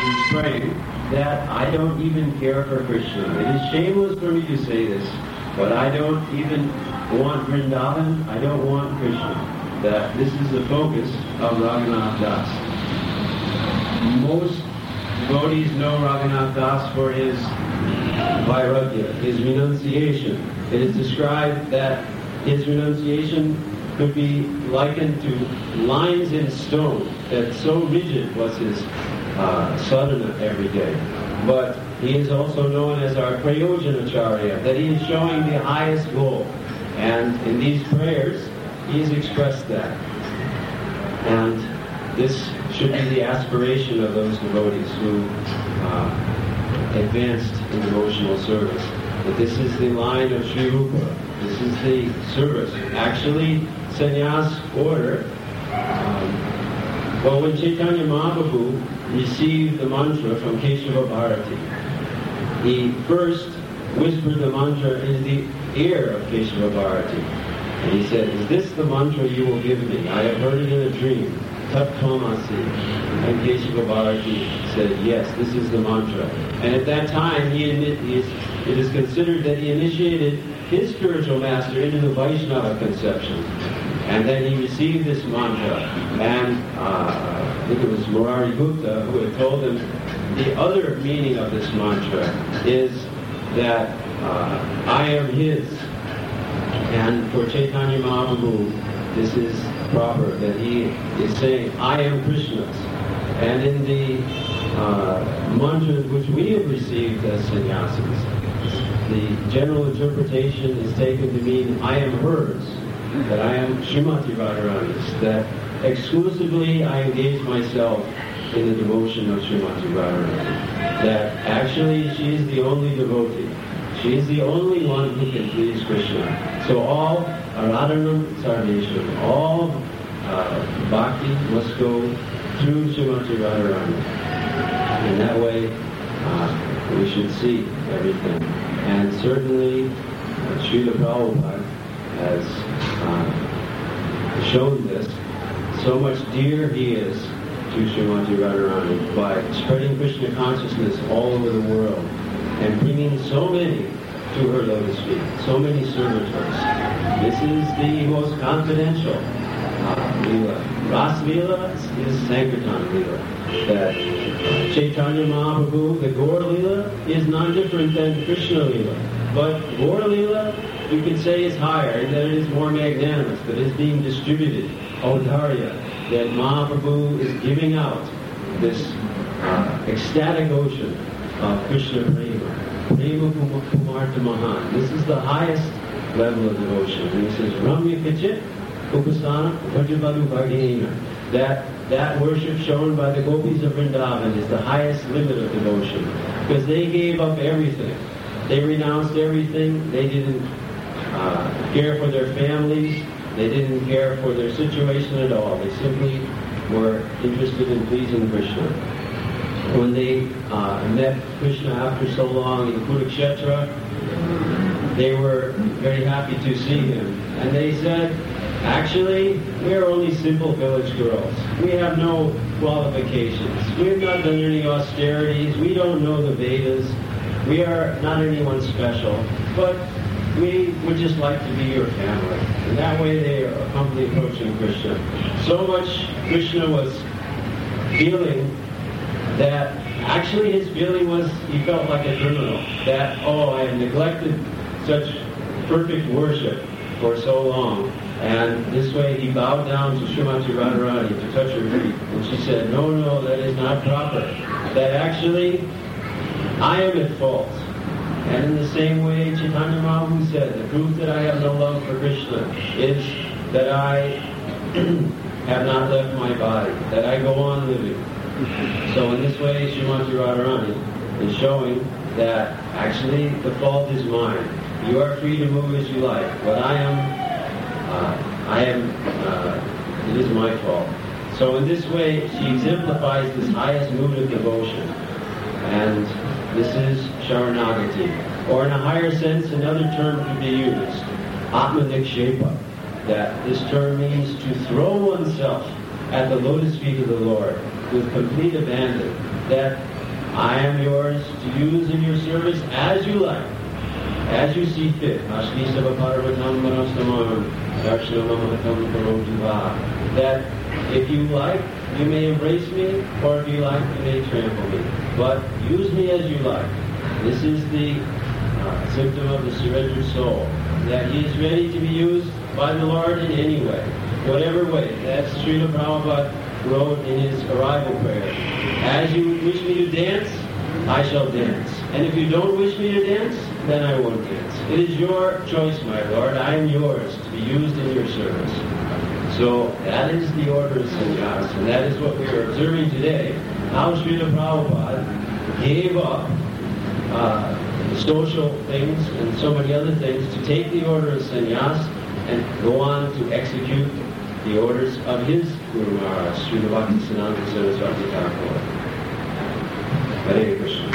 he's praying that I don't even care for Krishna. It is shameless for me to say this, but I don't even want Vrindavan, I don't want Krishna. That this is the focus of Raghunath Das. Most devotees know Raghunath Das for his vairagya, his renunciation. It is described that his renunciation could be likened to lines in stone, that so rigid was his sadhana every day. But he is also known as our Prayojanacharya, that he is showing the highest goal. And in these prayers, he has expressed that. And this should be the aspiration of those devotees who advanced in devotional service. That this is the line of Sri Rupa. This is the service. Actually, sannyas order. Well, when Chaitanya Mahaprabhu received the mantra from Keshava Bharati, he first whispered the mantra in the ear of Keshava Bharati. And he said, "Is this the mantra you will give me? I have heard it in a dream. Tat Tvamasi." And Keshava Bharati said, "Yes, this is the mantra." And at that time, it is considered that he initiated his spiritual master into the Vaishnava conception. And then he received this mantra. And I think it was Murari Gupta who had told him the other meaning of this mantra is that I am his. And for Chaitanya Mahaprabhu, this is proper, that he is saying, I am Krishna's. And in the mantra which we have received as sannyasis, the general interpretation is taken to mean, I am hers, that I am Srimati Radharani's, that exclusively I engage myself in the devotion of Srimati Radharani, that actually she is the only devotee. She is the only one who can please Krishna. So all Aradhanam Sarveshwaram, all bhakti must go through Srimati Radharani. In that way, we should see everything. And certainly, Srila Prabhupada has shown this. So much dear he is to Srimati Radharani by spreading Krishna consciousness all over the world and bringing so many to her lotus feet, so many servitors. This is the most confidential Leela. Ras Leela is Sankirtan Leela. That Chaitanya Mahaprabhu, the Gaur Leela, is not different than Krishna Leela. But Gaur Leela, you could say, is higher, and that it is more magnanimous, that it is being distributed, Audarya, that Mahaprabhu is giving out this ecstatic ocean of Krishna Prema. Prema Kumarta Mahan. This is the highest level of devotion. And he says, Ramya Kachit Upasana Vajravadu Bhagena. That worship shown by the gopis of Vrindavan is the highest limit of devotion. Because they gave up everything. They renounced everything. They didn't care for their families. They didn't care for their situation at all. They simply were interested in pleasing Krishna. When they met Krishna after so long in Kurukshetra, they were very happy to see him. And they said, actually, we are only simple village girls. We have no qualifications. We have not done any austerities. We don't know the Vedas. We are not anyone special. But we would just like to be your family. And that way they are humbly approaching Krishna. So much Krishna was feeling that actually his feeling was he felt like a criminal. That, I have neglected such perfect worship for so long. And this way he bowed down to Srimati Radharani to touch her feet. And she said, no, that is not proper. That actually I am at fault. And in the same way, Chaitanya Mahaprabhu said, the proof that I have no love for Krishna is that I have not left my body, that I go on living. So in this way, Srimati Radharani is showing that actually the fault is mine. You are free to move as you like, but it is my fault. So in this way, she exemplifies this highest mood of devotion. And this is Sharanagati. Or in a higher sense, another term could be used, Atmanikshepa. That this term means to throw oneself at the lotus feet of the Lord with complete abandon. That I am yours to use in your service as you like, as you see fit. That if you like, you may embrace me, or if you like, you may trample me. But use me as you like. This is the symptom of the surrendered soul, that he is ready to be used by the Lord in any way, whatever way. That's Srila Prabhupada wrote in his arrival prayer. As you wish me to dance, I shall dance. And if you don't wish me to dance, then I won't dance. It is your choice, my Lord. I am yours to be used in your service. So that is the order of sannyas, and that is what we are observing today. How Srila Prabhupada gave up social things and so many other things to take the order of sannyas and go on to execute the orders of his Guru Maharaj, Srila Bhaktisiddhanta Saraswati Thakur. Hare Krishna.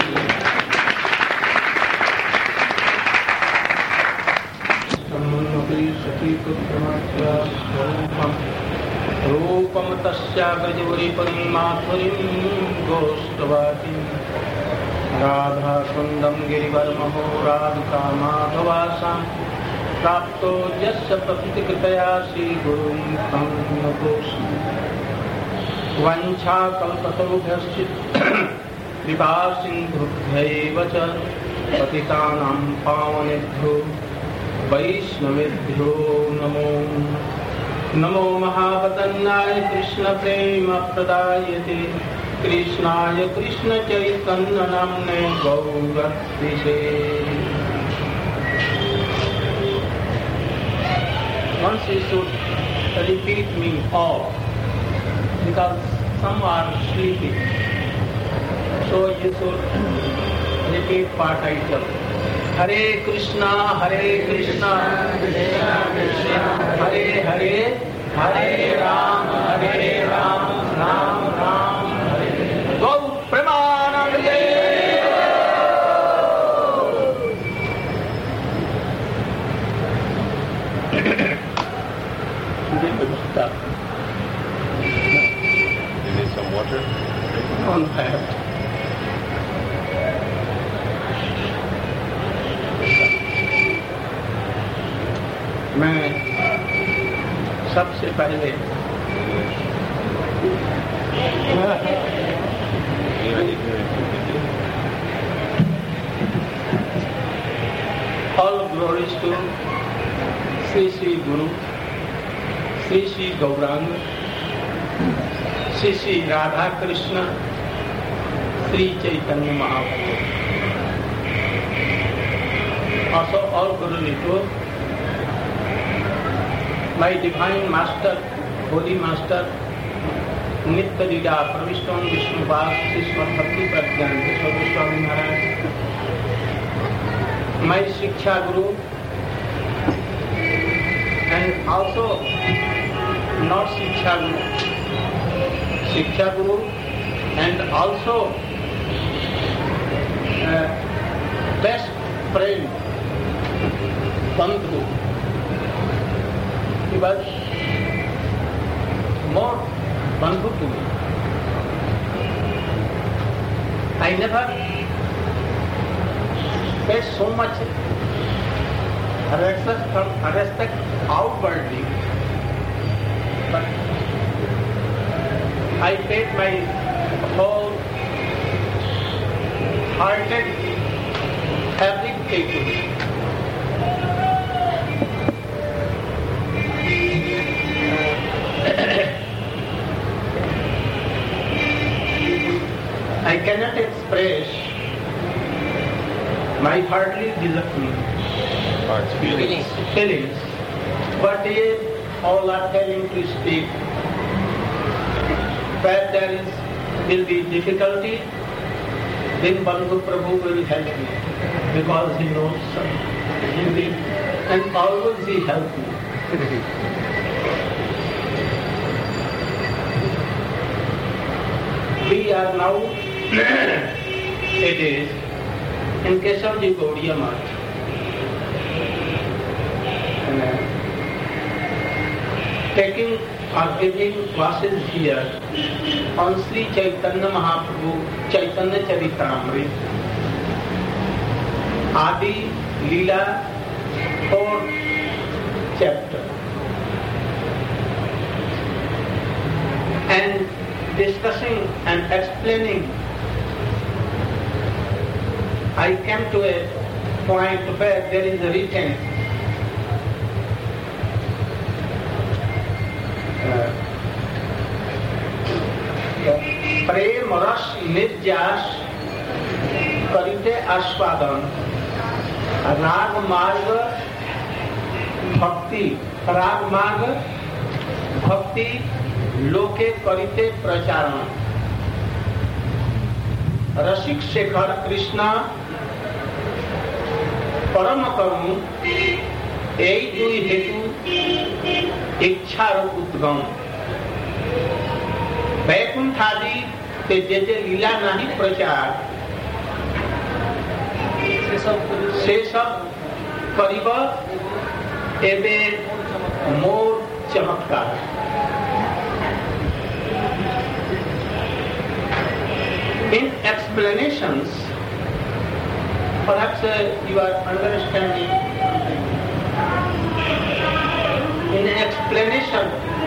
रूपम तस्या ब्रजवरी परिमाधुरीं गोष्ठवाटी राधा कुंदम गिरिवरमहो राधिका माधवासां प्राप्तो यस्य प्रकृतिकृतया श्रीगुरुं तं नतोऽस्मि। वञ्छाकल्पतरुभ्यश्चित् कृपासिन्धुभ्यैव च पतितानां पावनेभ्यो वैष्णवेभ्यो नमो नमो महावदन्नाय कृष्ण प्रेम प्रदायते कृष्णाय Krishna Chaitanya नाम्ने गौरतिसे। Once you should repeat me all, because some are sleeping, so you should repeat part title. Hare Krishna, Krishna Krishna, Hare Hare, Hare Ram, Ram Ram, Hare Hare. Go Premanande. You need some water? On that. मैं सबसे पहले all glories to Sri Sri Guru, Sri Sri Gauranga, Sri Sri Radha Krishna, Sri Chaitanya Mahaprabhu. Also all Guru Nitu, my divine master, holy master, Nitya Lila Pravishtam Vishnupas, Srimad Bhakti Pragyanta Swami Maharaj, my Shiksha Guru, and also not Shiksha Guru, and also best friend, Bandhu. He was more Bandhu to me. I never paid so much respect outwardly, but I paid my whole hearted fabric to him. I cannot express my heartly feelings, but if all are telling to speak, where there will be difficulty, then Bandhu Prabhu will help me, because he knows some Hindi, and always he helps me. We are now, it is in Keshavji Gaudiya Math. Taking are giving classes here on Sri Chaitanya Mahaprabhu Chaitanya Charitamrita, Adi Leela, 4th chapter, and discussing and explaining, I came to a point where there is a written प्रेम रस निर्जास करिते आस्वादन राग मार्ग भक्ति लोके करिते प्रचारण रसिक शेखर कृष्ण परम करुण এই দুই হেতু इच्छार उद्गम वैकुंठादि से जे लीला नहीं प्रचार से सब करीब एबे मोर चमत्कार in explanations perhaps you are understanding in explanation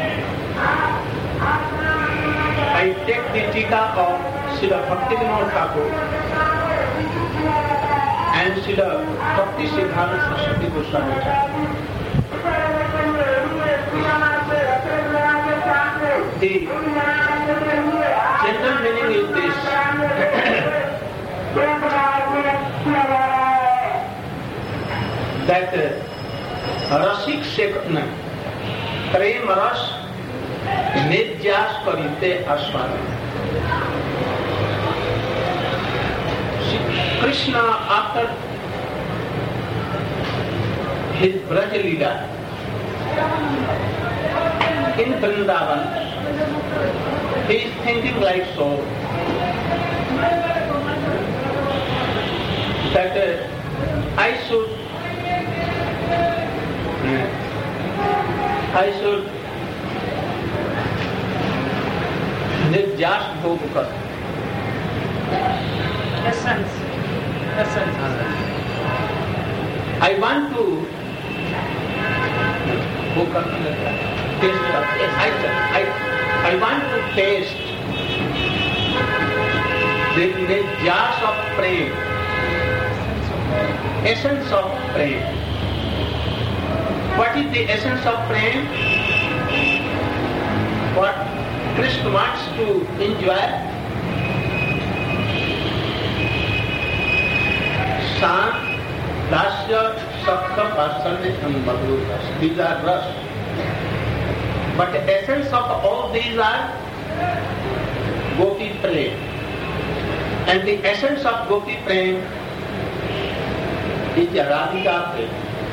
I take the tika of Srila Bhaktivinoda Thakur and Srila Bhakti Siddhanta Saraswati Goswami Thakur. The general meaning is this: that रसिक शेखर प्रेम रस निर्जास करिते आस्वादन. Krishna, after his Braj Leela in Vrindavan, he is thinking like so that I should निर्जास भोग कर essence. I want to I want to taste the निर्जास of prem, essence of prem. What is the essence of prem? What Krishna wants to enjoy? San, Dasya, Sakha, Vasanya and Madhur Ras. These are ras. But the essence of all these are Gopi Prem. And the essence of Gopi Prem is Radhika Prem.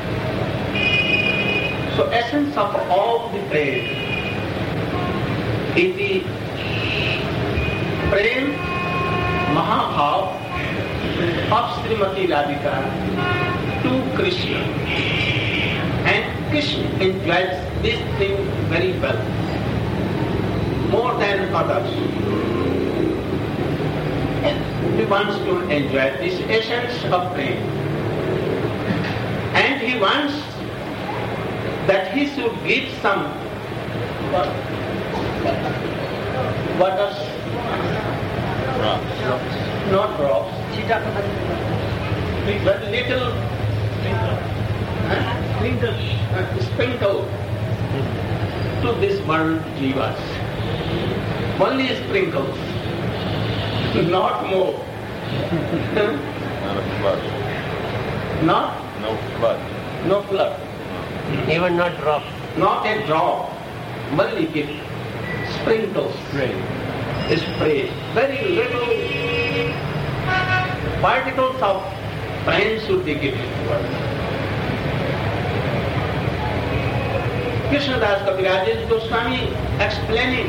So essence of all the prem is the prem Mahabhav of Srimati Radhika to Krishna. And Krishna enjoys this thing very well, more than others. He wants to enjoy this essence of prem. And he wants that he should give some water, not drops, but little sprinkle to this world jivas. Only sprinkles, not more. Not a flood. Not? No flood. No flood. Even not drop. Not a drop. Only give sprinkles. Spray. Very little particles of rain should be given. Krishnadas Kaviraj Goswami explaining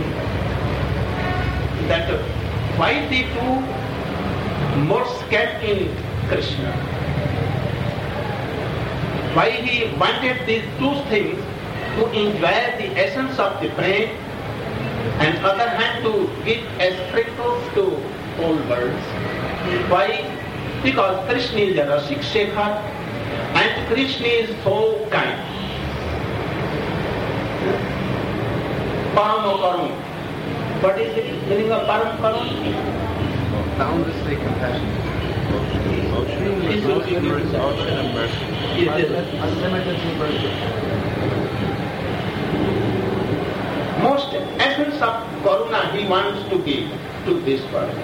that why the two modes kept in Krishna. Why he wanted these two things to enjoy the essence of the brain, and other hand to give a sprinkle to all worlds. Why? Because Krishna is a Rasik Shekhar and Krishna is so kind. Paramo Karam. What is the meaning of Param Karam? Boundlessly compassionate. Motion and mercy. Unlimitedly merciful. Most essence of Karuna he wants to give to this world.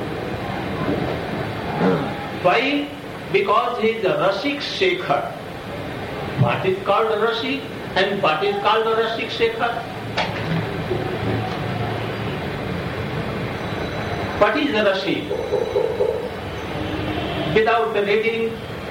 Why? Because he is a Rasik Shekhar. What is called Rasik and what is called Rasik Shekhar? What is Rasik? Without reading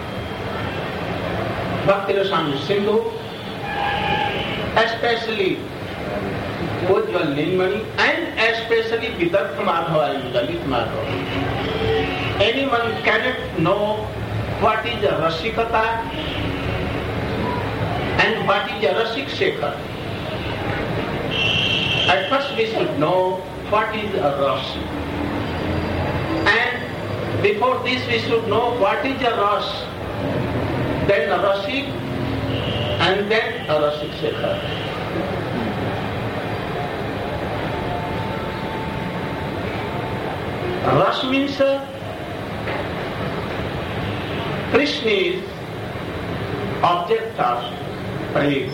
Bhakti Rasamrita Sindhu, especially Ujjwal Nilmani and especially Vidartha Madhava and Dalit Madhava, anyone cannot know what is a Rasikata and what is a Rasik Shekhar. At first we should know what is a Rasik. And before this we should know what is a Ras, then a Rasik, and then a Rasik Shekhar. Ras means Krishna is object of praise,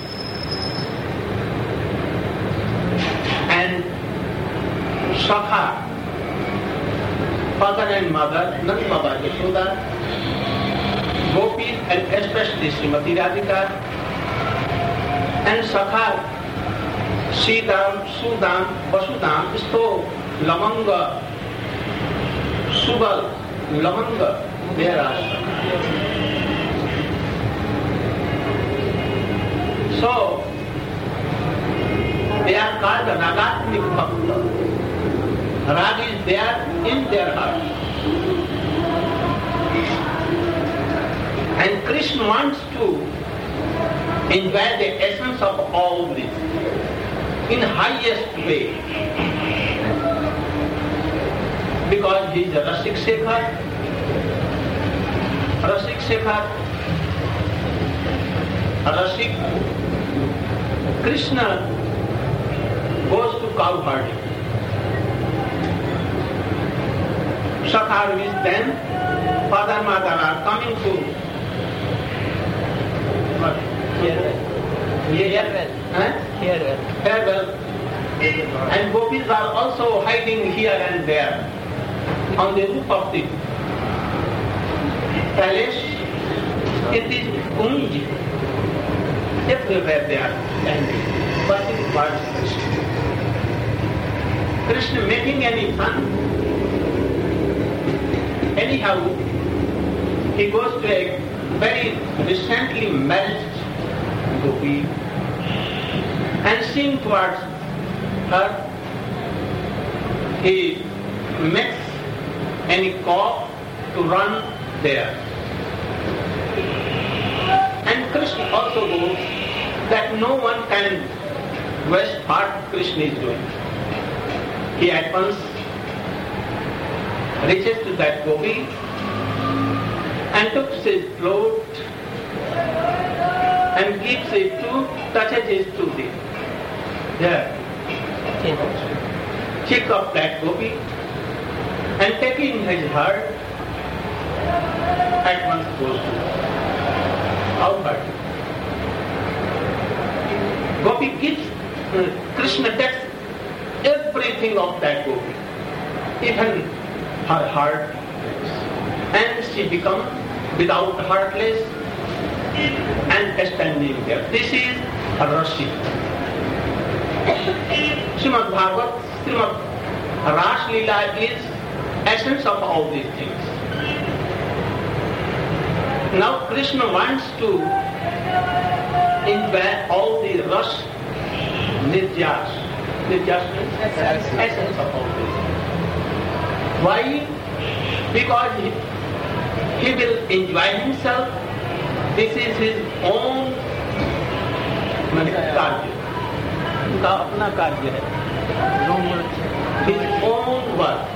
and Sakha, father and mother, Nand Baba Yashoda, Gopis and especially Srimati Radhika, and Sakha, Sridham, Sudam, Vasudam, Sto, Lamanga, Subal, Lamanga, there are. So, they are called Ragatmik Bhakta. Rag is there in their heart. And Krishna wants to enjoy the essence of all this in highest way. Because he is a Rasik Shekhar. Rasik Shekhar. Rasik. Krishna goes to cow herding. Sakhar is then, father, mother are coming to what? Farewell. And gopis are also hiding here and there on the roof of the palace. It is Kunj. Everywhere they are standing, watching towards Krishna. Krishna making any fun. Anyhow, he goes to a very recently married gopi and seeing towards her, he makes any cough to run there. And Krishna also goes that no one can waste what Krishna is doing. He at once reaches to that gopi and took his throat and gives it to, touches it to the cheek of that gopi, and taking his heart at once goes to outward. Gopi gives, Krishna takes everything of that gopi, even her heart, and she becomes without heartless and standing there. This is a Rasik. Srimad Bhagavat, Srimad Ras Leela is essence of all these things. Now Krishna wants to enjoy all the Ras Nirjas. Nirjas means essence of all this. Why? Because he will enjoy himself. This is his own karya. उनका अपना कार्य है, his own work.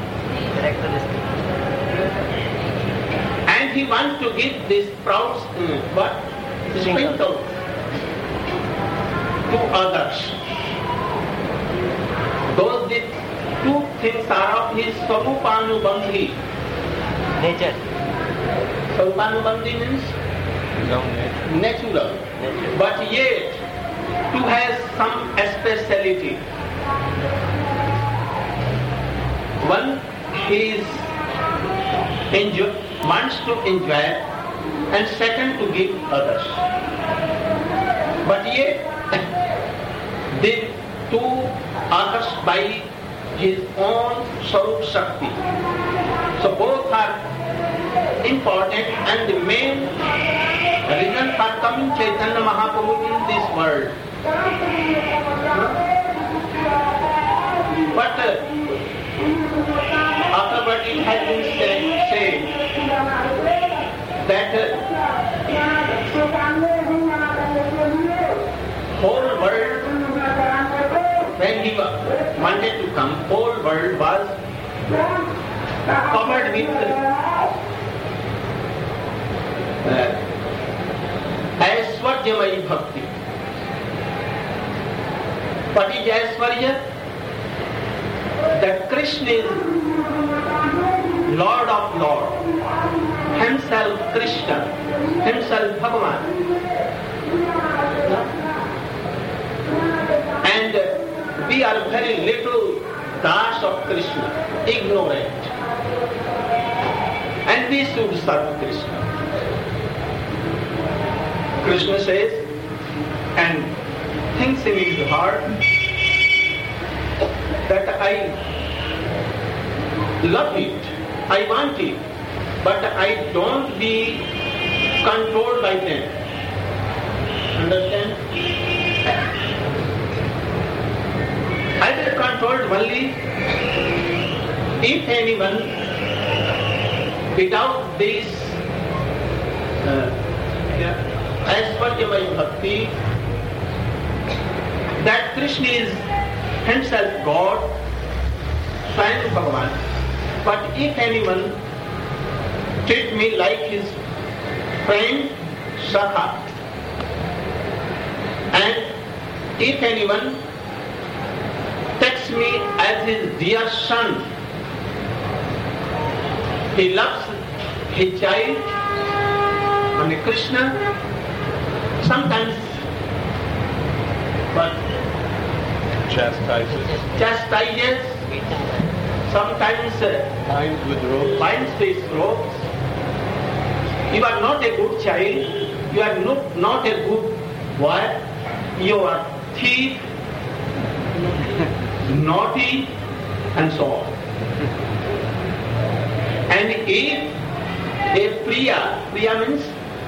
And he wants to give this proud sprinkle to others. Those the two things are of his Swarupanubandhi. Nature. Swarupanubandhi means natural. But yet, to has some speciality. One is wants to enjoy, and second to give others. But yet, the two others by his own Swarup Shakti. So both are important, and the main reason for coming Chaitanya Mahaprabhu in this world. But afterward it has been said that whole world, when he wanted to come, whole world was covered with Aishwaryamayi Bhakti. What is Aishwarya? That Krishna is Lord of Lord, himself Krishna, himself Bhagavan. And we are very little das of Krishna, ignorant. And we should serve Krishna. Krishna says, and thinks in his heart, that I love it, I want it, but I don't be controlled by them. Understand? I will controlled only if anyone without this Aishwaryamayi Bhakti, that Krishna is himself God, Swayam Bhagavan. But if anyone treat me like his friend, Sakha, and if anyone takes me as his dear son, he loves his child, and Krishna, sometimes, but chastises, sometimes binds with ropes. You are not a good child, you are not a good boy, you are thief, naughty, and so on. And if a Priya means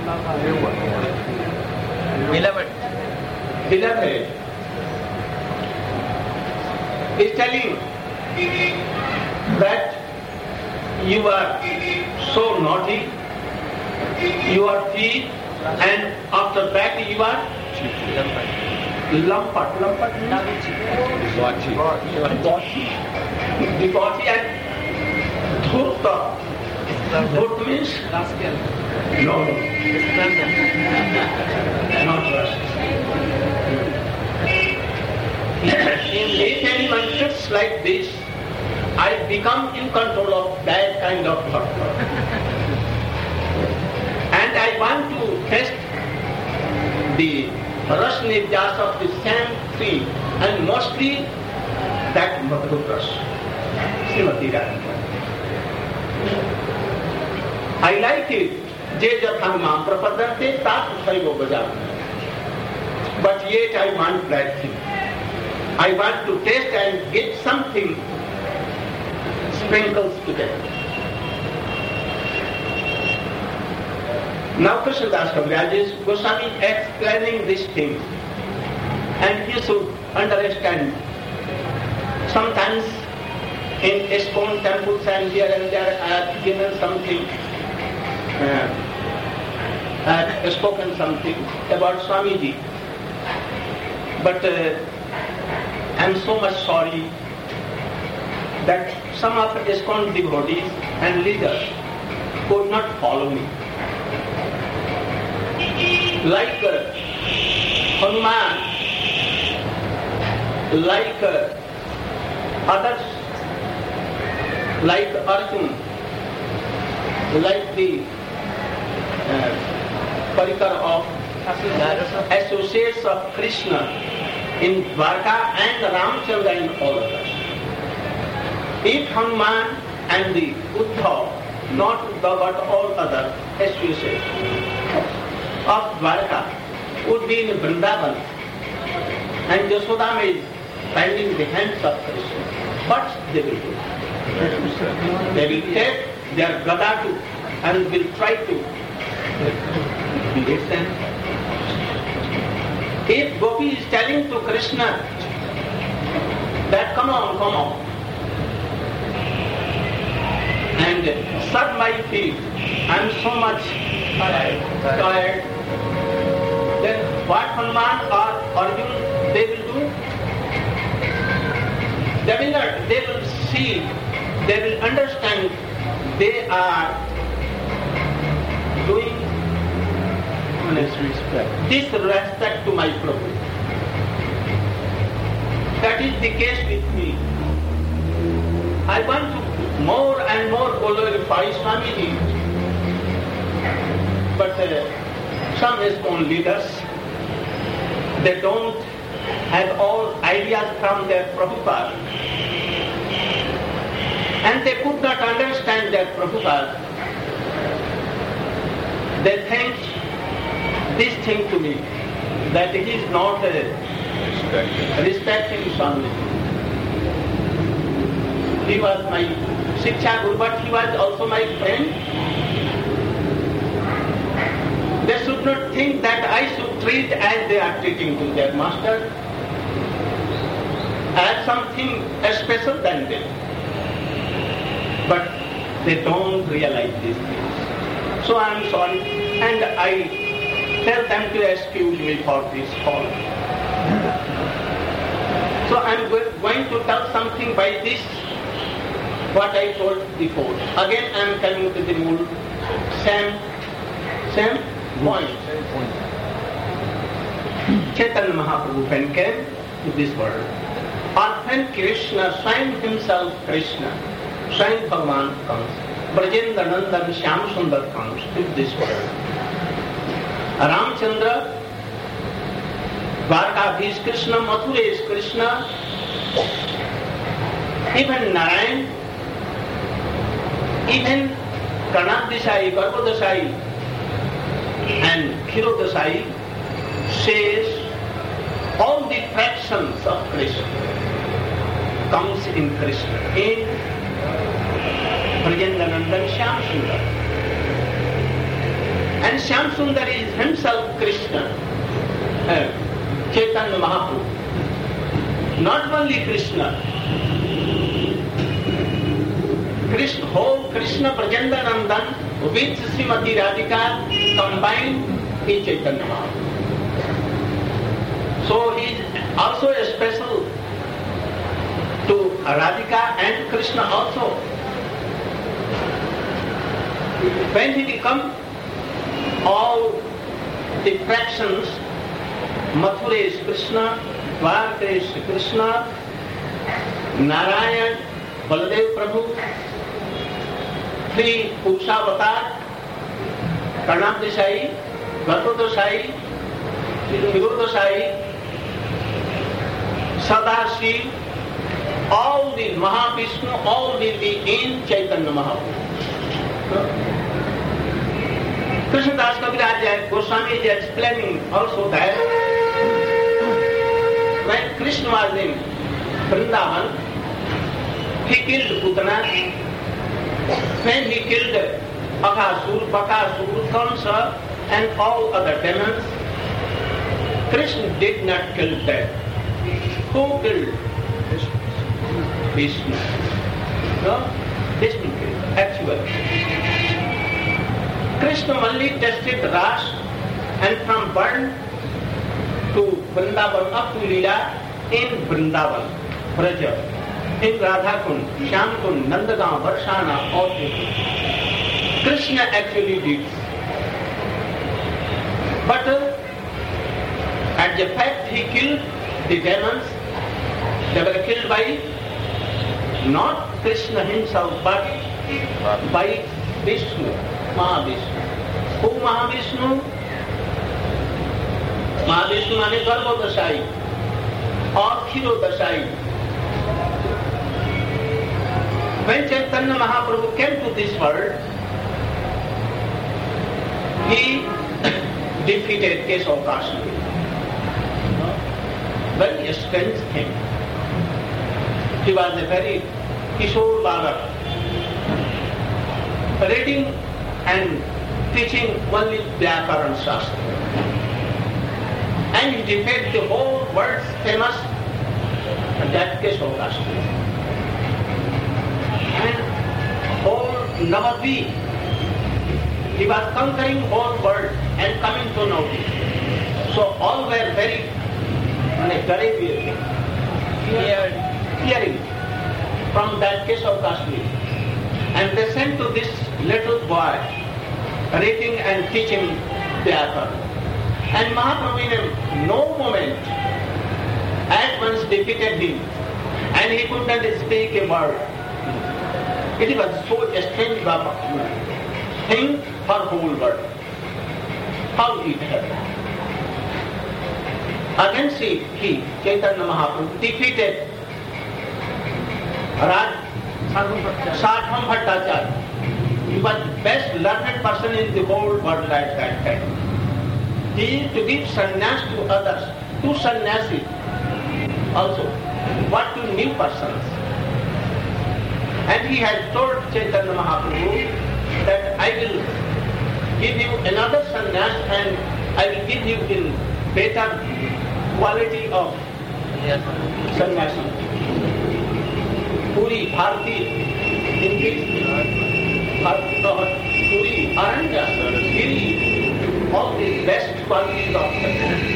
beloved, is telling that you are so naughty, you are thief, and after that you are lampat, debauchee, and dhurta. Dhurt means no, not rascal. If anyone treats like this, I become in control of that kind of bhakta. And I want to test the ras nirjas of the same tree, and mostly that Madhur Ras, Srimati Radhika. I like it. Je jatham mam prapadante tat saivo bajam. But yet I want that thing. I want to taste and get something sprinkles together. Now Krishnadas Kaviraj Goswami explaining this thing, and he should understand. Sometimes in ISKCON temples and here and there I have given something, I have spoken something about Swamiji. But I am so much sorry that some of ISKCON devotees and leaders could not follow me. Like Hanuman, like others, like Arjun, like the Parikar of associates of Krishna in Dwarka and Ramchandra and all others. If Hanuman and the Uddhav, not Uddhav but all other associates of Dwarka would be in Vrindavan and Yashoda is binding the hands of Krishna, what they will do? They will take their gada too and will try to listen. If Gopi is telling to Krishna that come on, and serve my feet, I am so much tired, then what Hanuman or Arjun they will do? They will see, they will understand they are doing disrespect to my Prabhu. That is the case with me. I want to more and more glorify Swamiji, but some ISKCON leaders, they don't have all ideas from their Prabhupada, and they could not understand their Prabhupada. They think this thing to me, that it is not respecting Swamiji. He was my Shiksha Guru, but he was also my friend. They should not think that I should treat as they are treating to their master, as something special than them. But they don't realize these things. So I am sorry, and I tell them to excuse me for this call. So I am going to tell something by this, what I told before. Again I am coming to the mood, same point. Chaitanya Mahaprabhu when came to this world, or when Krishna, Swayam himself Krishna, Swayam Bhagavan comes, Brajendra Nandan Shyam Sundar comes to this world. Ramchandra, Dwarkadhish Krishna, Mathuresh Krishna, even Narayan, even Karnadesai, Garbhodesai and Khirodesai says all the fractions of Krishna comes in Krishna, in Brajendanandan Shyam Sundar. And Shyam Sundar is himself Krishna, Chaitanya Mahaprabhu. Not only Krishna, whole Krishna Brajendanandan with Srimati Radhika combined in Chaitanya Mahaprabhu. So he is also special to Radhika and Krishna also. When he becomes all the fractions, Mathura is Krishna, Dwarka is Krishna, Narayan, Baladev Prabhu, three Purusavatar, Karnadesai, Garbhodesai, Khirodesai, Sadashiv, all the Mahavishnu, all will be in Chaitanya Mahaprabhu. Krishnadas Kaviraj Goswami is explaining also that when Krishna was in Vrindavan, he killed Putana. When he killed Akasur, Bakasur, Kamsa and all other demons, Krishna did not kill them. Who killed? Vishnu. No? Vishnu killed, actually. Krishna only tested Ras, and from Burn to Vrindavan up to Leela, in Vrindavan, Braja, in Radhakund, Shyamkund, Nandagaon, Varshana, all things, Krishna actually did. But at the fact he killed the demons, they were killed by not Krishna himself, but by Vishnu, Mahavishnu. Who Mahavishnu? Mahavishnu means Garbhodashai or Kshirodashai. When Chaitanya Mahaprabhu came to this world, he defeated Keshav Kashmir. Very strange thing. He was a very Kishore Balak, reading and teaching only Vyakaran Shastra. And he defeated the whole world's famous that Keshav Kashmir. And whole Navadvip, he was conquering whole world and coming to know this. So all were very hearing from that Keshav Kashmir. And they sent to this little boy, reading and teaching Vyakaran. And Mahaprabhu in no moment at once defeated him, and he could not speak a word. It was so strange thing for whole world. How it happened? Again see, he, Chaitanya Mahaprabhu, defeated Sarvam Bhattacharya. He was the best learned person in the whole world at that time. He used to give sannyas to others, to sannyasis also, what to new persons. And he had told Chaitanya Mahaprabhu that I will give you another sannyas and I will give you in better quality of sannyasi. Puri, Bharti, in this Puri, Aranya, Giri, all the best qualities of sannyasi.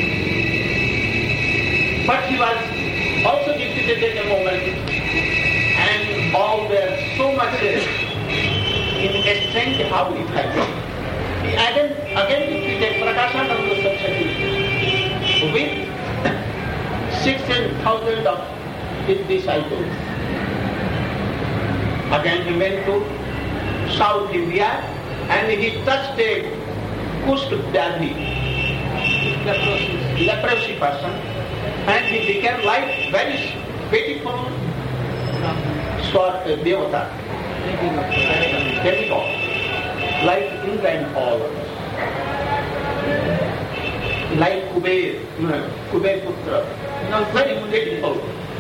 But he was also defeated in a moment, and all were so much in exchange how it happened. He again defeated Prakashananda Saraswati with 16,000 of his disciples. Again he went to South India and he touched a Kusht Vyadhi, leprosy person, and he became like very beautiful Devata, demigod, like Indra all, like Kuber Putra, very beautiful.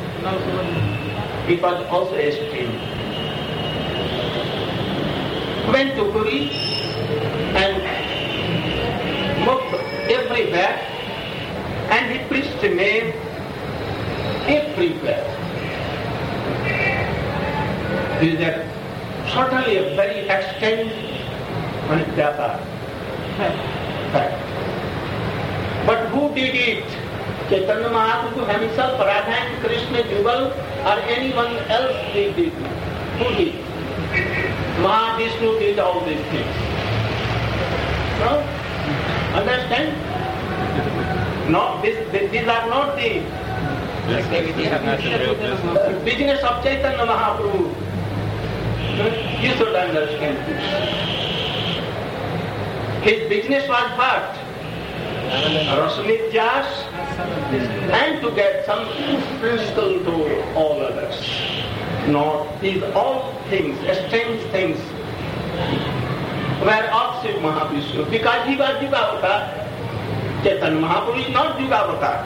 It was also a strange. Went to Puri and moved everywhere, and he preached the name everywhere. This is certainly a very extended fact. But who did it? Chaitanya Mahaprabhu himself, Radha and Krishna, Jugal, or anyone else did it? Who did? Mahavishnu did all these things. No? Understand? No, these are not the business of Chaitanya Mahaprabhu. You should understand this. His business was what? Rasnidhyas, and to get some principle to all others. Not these all things, strange things, were of Shiv Mahavishnu, because he was Jugavatar. Chaitanya Mahaprabhu is not Jugavatar.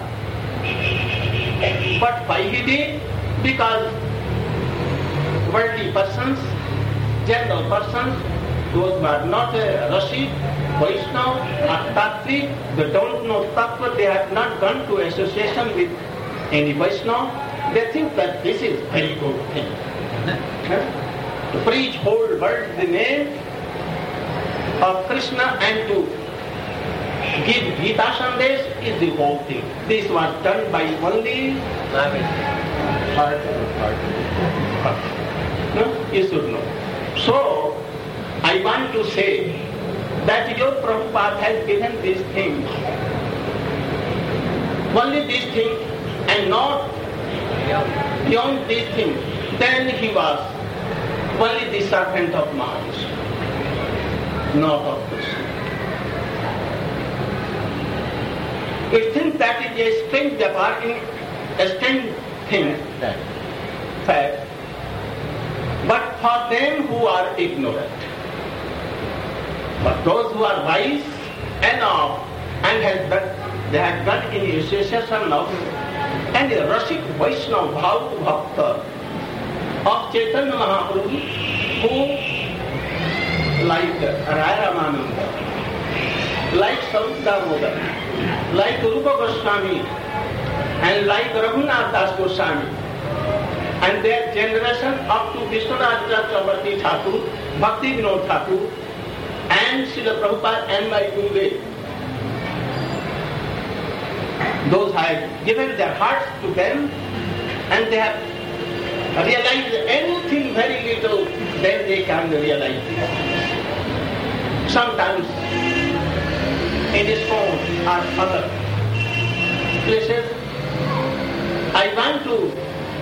But why he did? Because worldly persons, general persons, those who are not Rashid, Vaishnava, or Tattvic, they don't know Tattva, they have not gone to association with any Vaishnava, they think that this is very good thing. To preach whole world the name of Krishna and to give Gita Sandesh is the whole thing. This was done by only no, you should know. So, I want to say that your Prabhupada has given these things, only these things and not beyond these things. Then he was only the servant of Maharishya, not of Krishna. We think that it is a strange difference in a strange thing, fact. But for them who are ignorant, but those who are wise enough and they have done initiation of and the Rashik Vaishnava Bhav Bhakta of Chaitanya Mahaprabhu, who like Raya Ramananda, like Saudamodar, like Rupa Goswami, and like Raghunath Das Goswami, and their generation up to Vishwanath Chakravarti Thakur, Bhakti Vinod Thakur, and Srila Prabhupada and my Gurudev. Those have given their hearts to them, and they have realized anything very little, then they can realize it. Sometimes in ISKCON or other places, I want to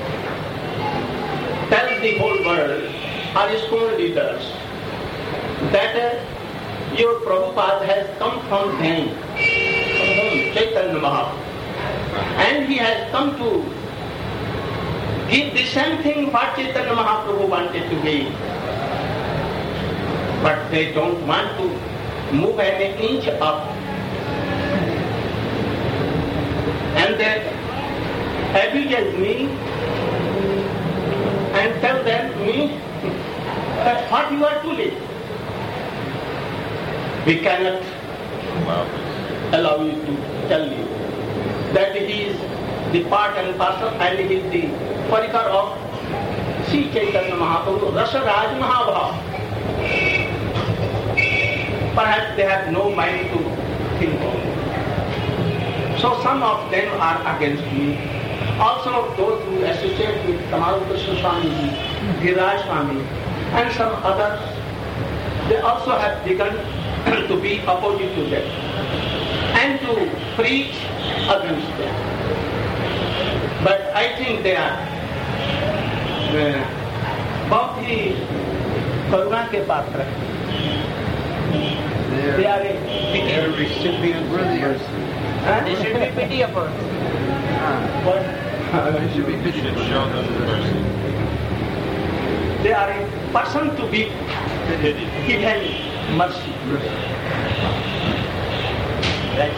tell the whole world, our ISKCON leaders, that your Prabhupada has come from them, from whom? Chaitanya Mahaprabhu. And he has come to give the same thing what Chaitanya Mahaprabhu wanted to give. But they don't want to move an inch up. And they abuse me and tell them me that what you are doing. We cannot allow you to tell you that he is the part and parcel and he is the parikar of Sri Chaitanya Mahaprabhu, Rasa Raj Mahabhav. Perhaps they have no mind to think of it. So some of them are against me. Also those who associate with Tamal Krishna Swamiji, Giriraj Swami, and some others, they also have begun to be opposite to them and to preach against them. But I think they are बहुत ही करुणा के पात्र हैं. They are a recipient of mercy. They should be pity upon. What? They should be pity. Should show them mercy. They are a person to be given mercy. Right?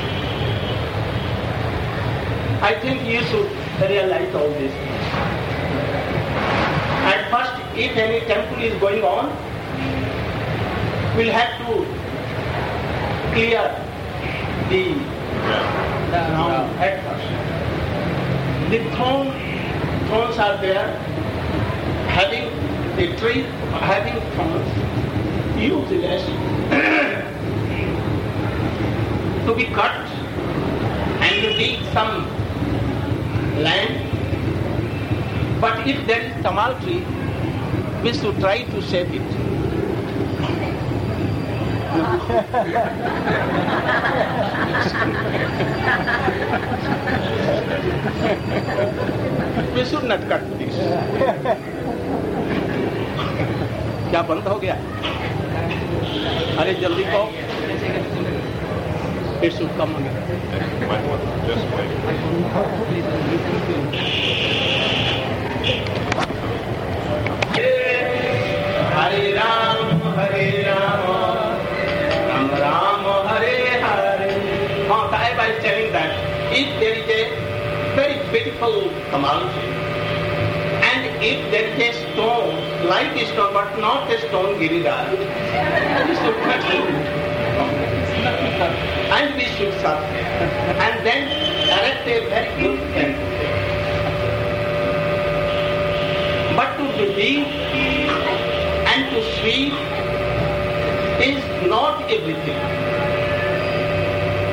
I think you should realize all this. At first, if any temple is going on, we'll have to clear the ground at first. The thorns are there, having the tree having thorns, useless to be cut and to dig some land. But if there is tamal tree, we should try to save it. We should not cut this. क्या बंद हो गया? अरे जल्दी कहो. It should come again. Just wait. Hare Ram, Ram Ram, Hare Hare. I was telling that if there is a very beautiful Kamal tree, and if there is a stone, like a stone, but not a stone Giriraj, we should cut it. And we should serve and then erect a very good temple. But to believe and to see is not everything.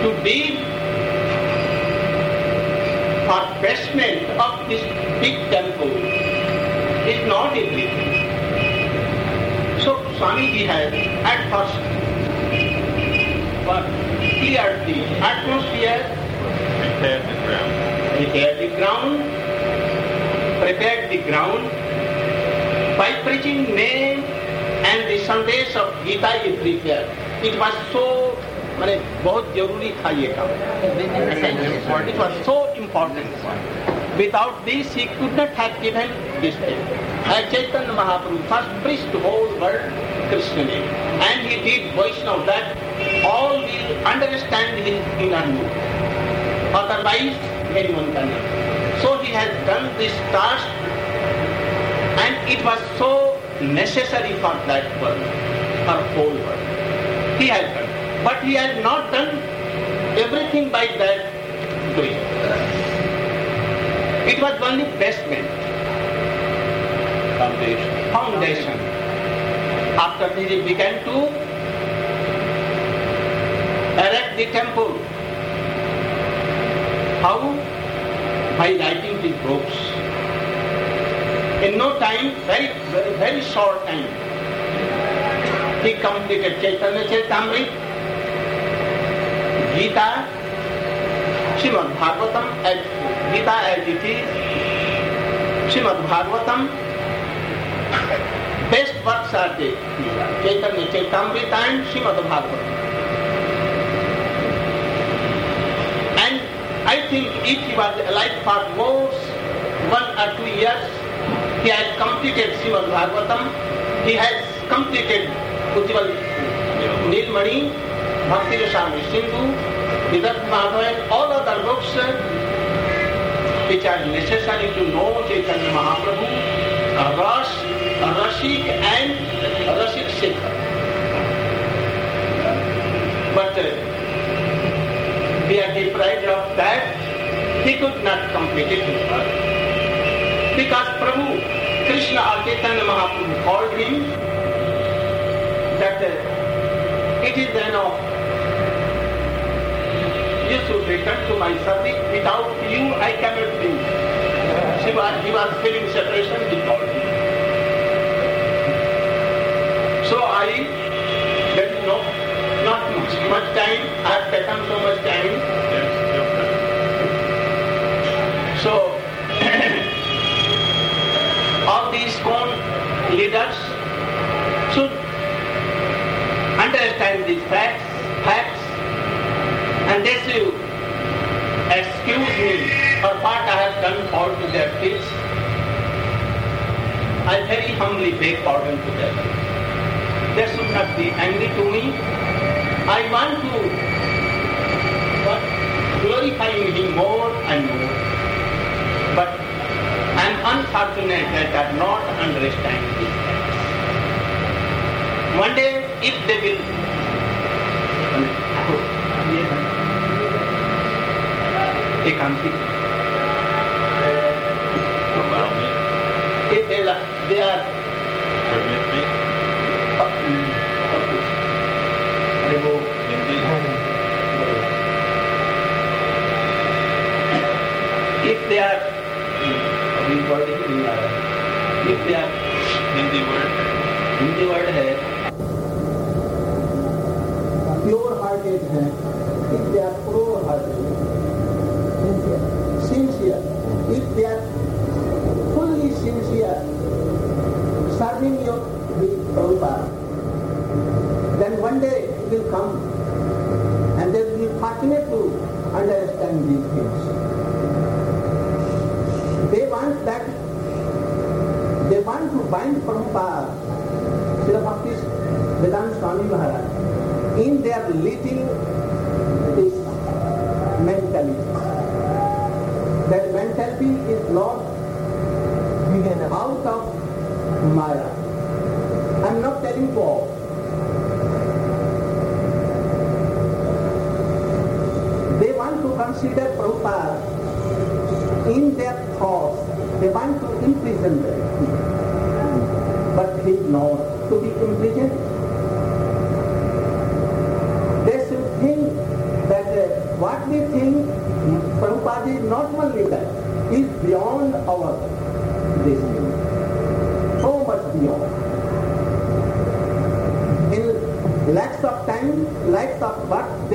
to dig for basement of this big temple is not everything. So Swamiji has at first cleared the atmosphere, prepared the ground by preaching name and the Sandesh of Gita everywhere. It was so, बहुत जरूरी था ये काम. It was so important. Without this, he could not have given this name. As Chaitanya Mahaprabhu first preached the whole world Krishna name, and he did Vaishnava that all will understand his inner mood. Otherwise, anyone cannot. So he has done this task, and it was so necessary for that world, for whole world. He has done. But he has not done everything by that doing. It was only basement, foundation. After this he began to erect the temple. How? By writing his books. In no time, very short time, he completed Chaitanya Charitamrita, Gita, Srimad Bhagavatam, Gita as it is, Srimad Bhagavatam. Best works are the Chaitanya Charitamrita and Srimad Bhagavatam. And I think if he was alive for more 1 or 2 years, he has completed Srimad Bhagavatam, he has completed Ujjwal Nilmani, Bhakti Rasamrita Sindhu, Vidarbha Madhava, and all other books which are necessary to know Chaitanya Mahaprabhu, Rasik and Rasik Siddha. But we are deprived of that. He could not complete it because Prabhu, Krishna or Chaitanya Mahaprabhu called him that it is enough. You should return to my service. Without you, I cannot think. He was feeling separation, he called him. So there is not much time. I have taken so much time. So, all these leaders should understand these facts, and they should excuse me for what I have done fault to their kids. I very humbly beg pardon to them. They should not be angry to me. I want to glorify him more and more. But I am unfortunate that I do not understand these things. One day, if they will if they are Permit me? If they are Hindi word है pure hearted है, if they are pure hearted, sincere, if they are fully sincere, serving your Prabhupada, then one day it will come and they will be fortunate to understand these things. They want to bind Prabhupada, Srila Bhakti Vedanta Swami Maharaj, in their little mentality. That mentality is not out of Maya. I am not telling you all. They want to consider Prabhupada in their thoughts. They want to imprison them. But he is not to be imprisoned. They should think that what we think, Prabhupada is not only that, is beyond our this thing. So much beyond. In lakhs of time, lakhs of births,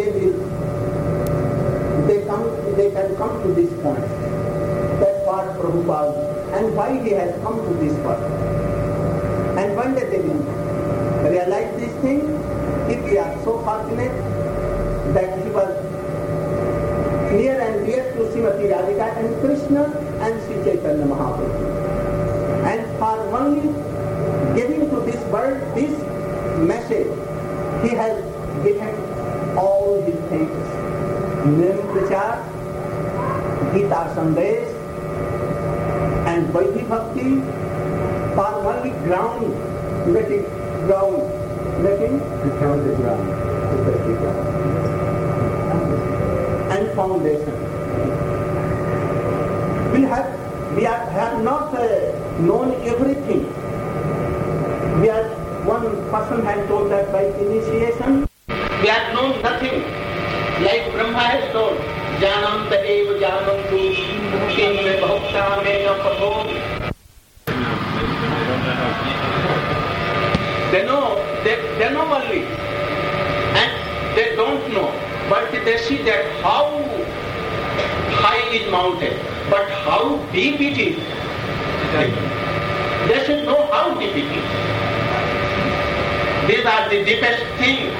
they can come to this point. That's what Prabhupada, and why he has come to this point. And one day they will realize this thing, if we are so fortunate that he was near and dear to Srimati Radhika and Krishna and Sri Chaitanya Mahaprabhu. And for only giving to this world this message, he has given all his things. Nim Prachar, Gita Sandesh, and Vaidhi Bhakti, for only letting become the ground, and foundation. We have not known everything. One person had told that by initiation, we have known nothing. Like Brahma has told, Janam Tadev Janam Tu, Kim Me Bhakta Me Na Padho. They know only, and they don't know, but they see that how high is mountain, but how deep it is. They should know how deep it is. These are the deepest things.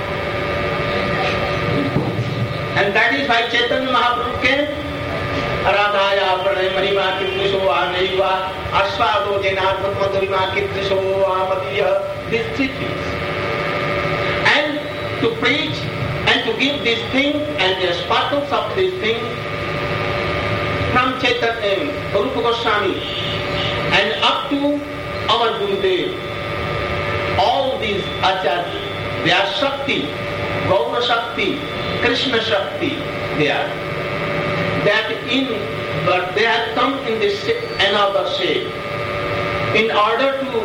And that is why Chaitanya Mahaprabhu came. Radhaya Pranay Mahima Kitrisho Anaiva Aswado Jenatmat Madhurima Kitrisho Amadiya. These three things. And to preach and to give these things and the sparkles of these things from Chaitanya, Rupa Goswami and up to our Gurudev, all these acharyas, they are Shakti, Gaura Shakti, Krishna Shakti, they are. But they have come in this another shape in order to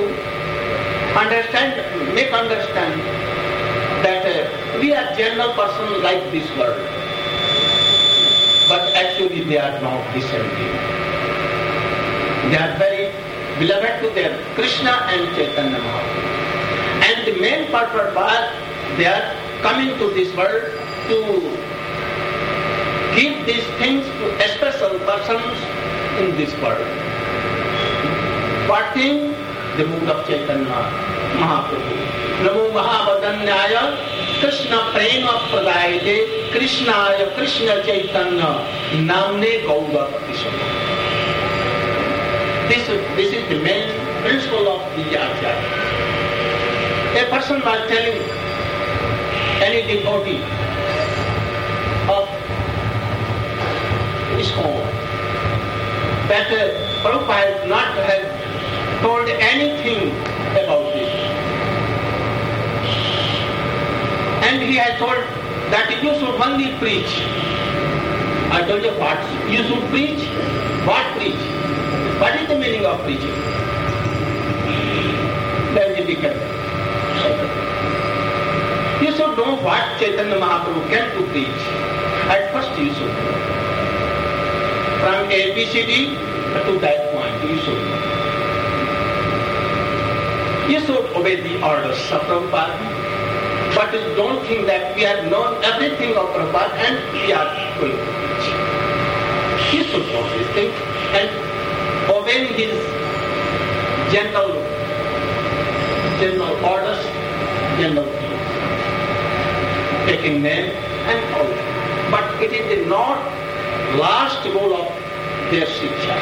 make understand that we are general persons like this world, but actually they are not descending. They are very beloved to them, Krishna and Chaitanya Mahaprabhu. And the main purpose was they are coming to this world to give these things to special persons in this world. What thing? The mood of Chaitanya Mahaprabhu. Namo Mahavadanyaya Krishna Prema Pradayate Krishnaya Krishna Chaitanya Namne Gaura Krishna. This is the main principle of the Acharya. A person was telling any devotee of ISKCON that Prabhupada not have told anything about this. And he had told that you should only preach. I told you what? You should preach? What preach? What is the meaning of preaching? Very difficult. You should know what Chaitanya Mahaprabhu came to preach. At first you should know. From ABCD to that point, you should know. You should obey the orders of Prabhupada, but don't think that we have known everything of Prabhupada and we are going to preach. You should know these things and obey his general orders, general things, taking them and all that. But it is the not last goal of their shiksha.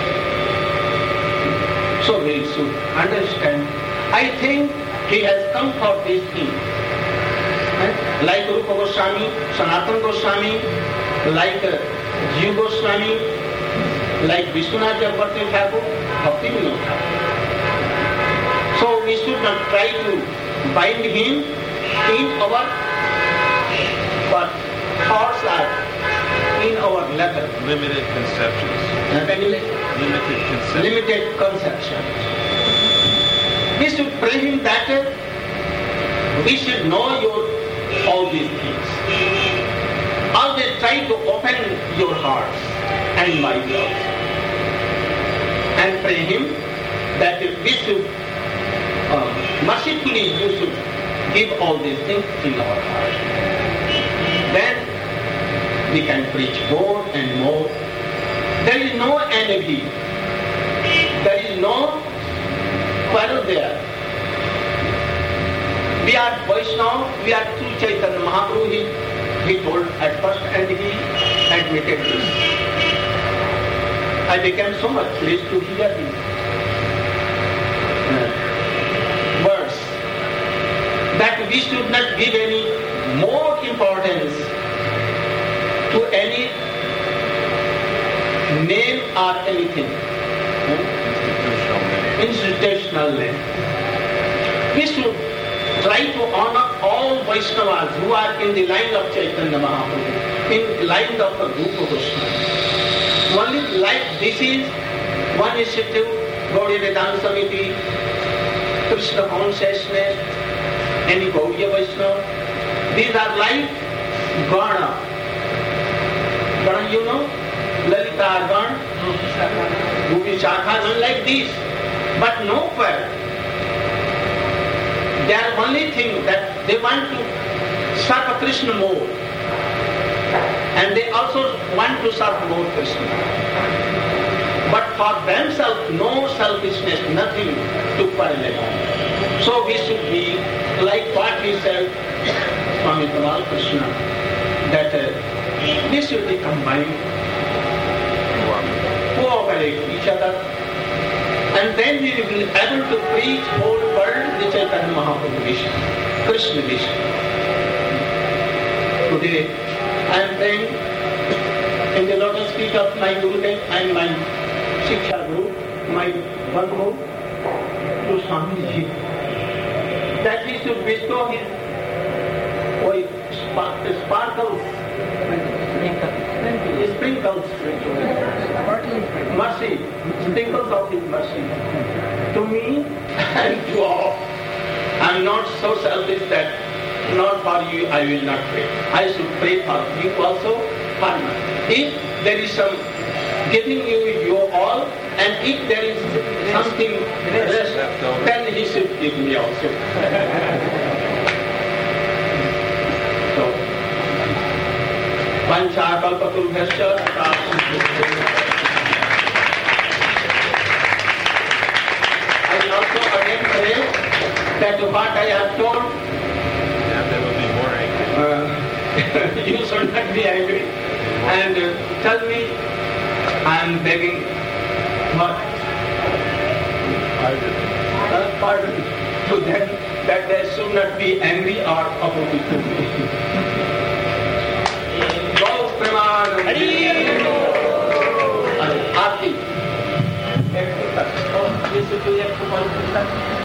So we should understand. I think he has come for these things. Like Rupa Goswami, Sanatana Goswami, like Jiva Goswami, like Vishwanath Chakravarti Thakur, Bhakti Vinod Thakur. So we should not try to bind him in our thoughts or in our letter. Limited conceptions. Limited conceptions. We should pray him that we should know all these things. always try to open your hearts and minds also. And pray him that we should, mercifully you should give all these things in our heart. Then we can preach more and more. There is no envy. There is no quarrel there. We are Vaishnava, we are true Chaitanya Mahaprabhu, he told at first, and he admitted this. I became so much pleased to hear his words, that we should not give any more importance to any name or anything. Institutional name. We should try to honor all Vaishnavas who are in the line of Chaitanya Mahaprabhu, in the line of the Rupa Goswami. Only like this is one initiative, Gaudiya Vedanta Samiti, Krishna consciousness, any Gaudiya Vaishnava. These are like Gana. Gana, you know? Lalita Gana, Gopi Shakha, none like this. But nowhere. They are only thing that they want to serve Krishna more. And they also want to serve more Krishna. But for themselves, no selfishness, nothing to quarrel about. So we should be like what he said, Swami Tamal Krishna, that we should be combined, cooperate each other, and then we will be able to preach whole world the Chaitanya Mahaprabhu vision, Krishna vision. Today I am praying in the lotus feet of my Gurudev and my Shiksha Guru, my Bandhu, to Swamiji, that he should bestow his sparkles, sprinkles, mercy, sprinkles of his mercy to me and to all. I am not so selfish that not for you I will not pray. I should pray for you also, for me. If there is some giving you all, and if there is something less, then he should give me also. So, Pancha Kalpatulbhasya I also again pray that what I have told, they will be more angry. you should not be angry. And tell me, I am begging what? Pardon to them, that they should not be angry or opposite to me. Gau Premanandi. Aarti.